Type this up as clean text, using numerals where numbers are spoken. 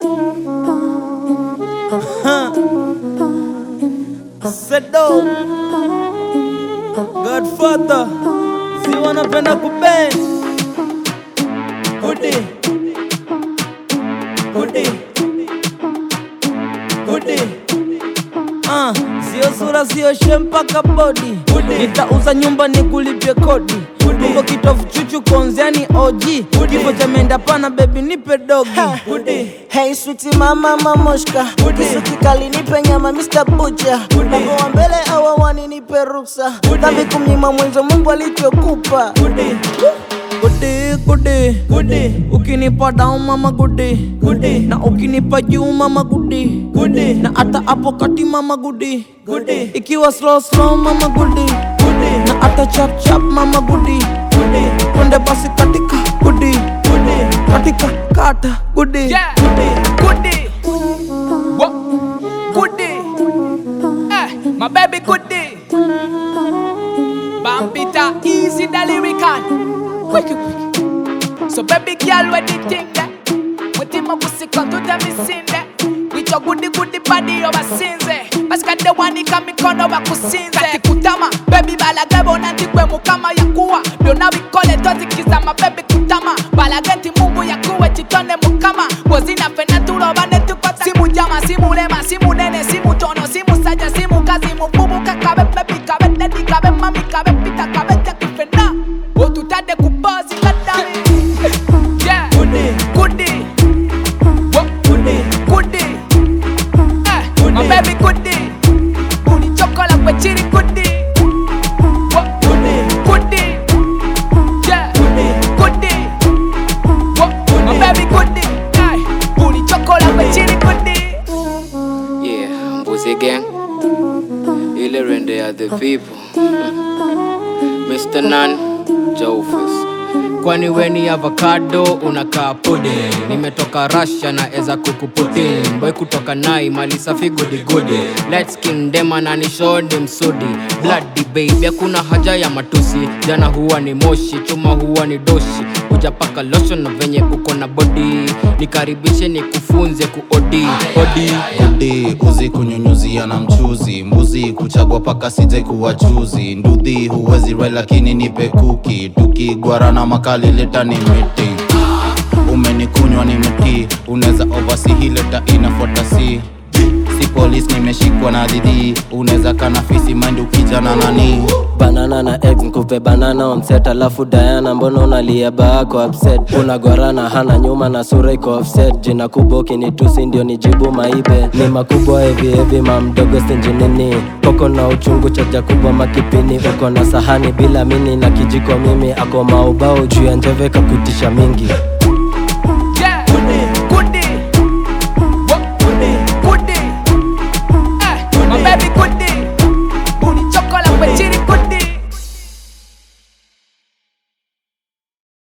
Sedo Godfather si wanapenda kubend Udi sio sura sio shempaka body nitauza nyumba nikulipie kodi Mungo kitofu chuchu konziani OG Kifo cha menda pana baby nipe dogi Hey sweetie mama mamoshka Kisuki kali nipe nyama Mr. Butcher Mungo wa mbele awawani nipe ruksa Dhambi kumnyima mwenzo Mungu alichokupa Gudi ukinipa down mama gudi na ukinipa juu mama gudi na ata hapo kati mama gudi ikiwa slow mama gudi na ata chap mama gudi twende basi katika gudi katika kata gudi yeah. Gudi what gudi my baby gudi Bambita easy the lyrical quick. So baby girl, what do you think that? What in my pussy come to tell me sin that? With your goody body over sins Paska the one ni kami kono wa kusinze Kati kutama, baby balagebo nanti kwe mukama ya kuwa Dona wikole tozi kizama baby kutama Balagenti mungu ya kuwe chitone mukama Bozina fena tulo bane tukota Simu jama, simu lema, simu nene, simu tono Simu saja, simu kazi, mububu kakabe baby kabe Daddy kabe, mami kabe, pita kabe, jaki fena Otutade kubazi kadami yeah, goody my baby goody Uni chocolate kwa chiri goody Goody yeah, goody my baby goody Uni chocolate kwa chiri goody Yeah, Mbuzi Gang Ile rende ya the people Mr. Nan Jofus Kwani weni avocado unakaa pudding Nimetoka Russia na eza kukuputin Boy kutoka nai mali safi goody Light skin dema na nishoni msudi Bloody baby hakuna haja ya matusi Jana huwa ni moshi, chuma huwa ni doshi Ujapaka lotion na venye uko na body Nikaribishe nikufunze kuodi Odi, uzi kunyunyuzia na mchuzi Mbuzi kuchagua paka sije kuwa chuzi Ndudhi huwezi rai lakini nipe kuki Tuki guarana makali leta ni meeting Umenikunywa ni meti Uneza oversee leta inafuata si police nimeshikwa na didi Uneza kanafisi mind ukijana nani Banana na eggs nkupe banana on set alafu Diana mbono unalia baako upset Unagwarana hana nyuma na sura iko offset Jina kubwa ukinitusi ndio nijibu maibe Ni makubwa heavy mamdogo stinjinini Koko na uchungu chaja kubwa makipini Uko na sahani bila mini na kijiko mimi Ako maubao juu ya njeve kakutisha mingi